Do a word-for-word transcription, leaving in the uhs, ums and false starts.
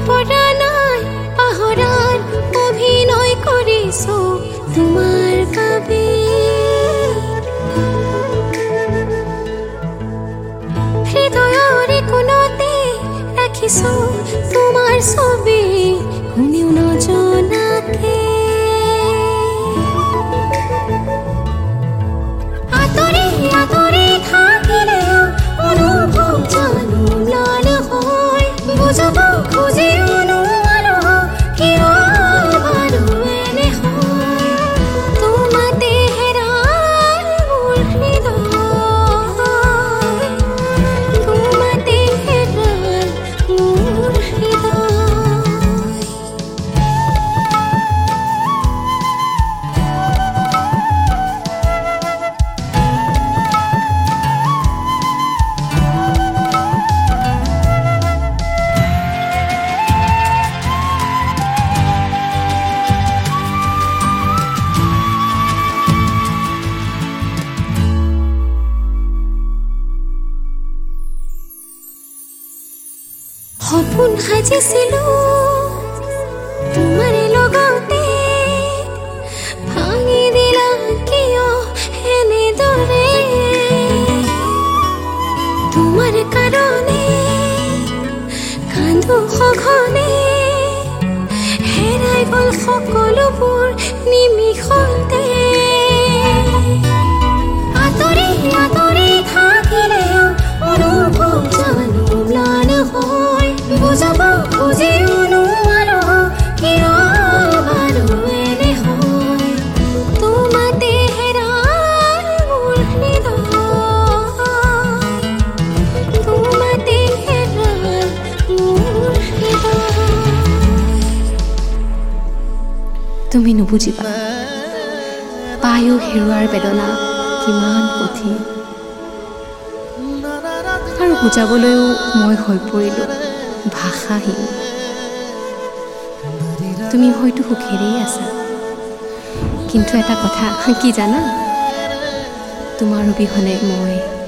পৰা নাই পাহৰাৰ অভিনয় কৰিছো তোমাৰ বাবে হৃদয়ৰে কোণতে ৰাখিছো তোমাৰ ছবি কোনেও নজনাকে আতৰি আতৰি থাকিলেও অনুভৱ জানো লাল হয় বুজাব খুজিও নোৱাৰো কিয় বাৰু এনে হয় তোমাতে হেৰাল মোৰ হৃদয় তোমাতে হেৰাল মোৰ হৃদয় সপোন সাজিছিলো তোমাৰ লগতে ভাঙি দিলা কিয় এনেদৰে তোমাৰ কাৰণে কান্দো সঘনে হেৰাই গ'ল সকলোবোৰ নিমিষতে আতৰি আতৰি থাকিলেও অনুভৱ জানো ম্লান হয় বুজাব খুজিও নোৱাৰো কিয় বাৰু এনে হয় তোমাতে হেৰাল মোৰ হৃদয় তোমাতে হেৰাল মোৰ হৃদয় তুমি নুবুজিবা পায়ো হেৰুৱাৰ বেদনা কিমান কঠিন আৰু বুজাবলৈও মই হৈ পৰিলো ভাষাহীন তুমি হয়তো সুখেৰেই আছা কিন্তু এটা কথা কি জানা তোমাৰ অবিহনে মই